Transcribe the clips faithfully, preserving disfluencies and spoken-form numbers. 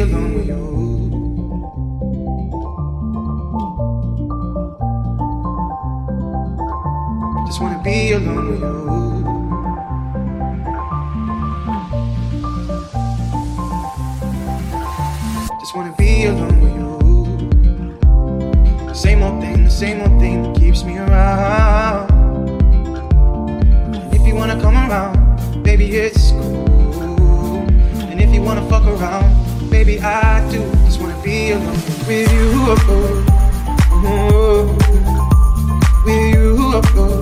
alone with you. Just wanna be alone with you. Just wanna be alone with you. Same old thing, the same old thing that keeps me around. And if you wanna come around, baby, it's cool. And if you wanna fuck around, baby, I do. Just wanna be alone with you. Oh, oh. With you. Oh, oh.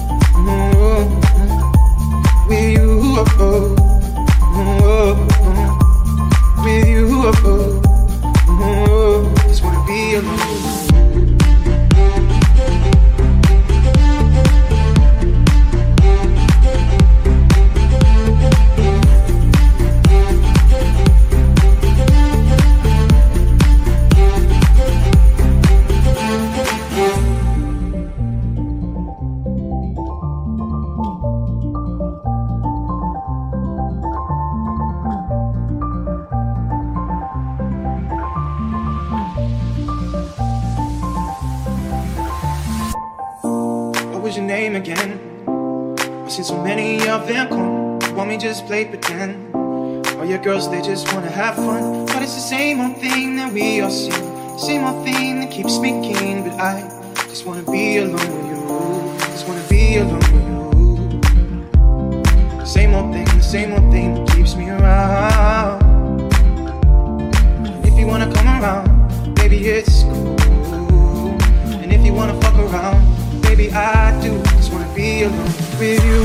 With you. Oh, oh. With you. Oh, oh. Just wanna be alone. What was your name again? I've seen so many of them come. Want me just play pretend? All your girls, they just wanna have fun. But it's the same old thing that we all see. Same old thing that keeps me keen. But I just wanna be alone with you. Just wanna be alone with you. Same old thing, the same old thing that keeps me around. If you wanna come around, baby, it's cool. And if you wanna fuck around, baby, I do. Just wanna be alone with you.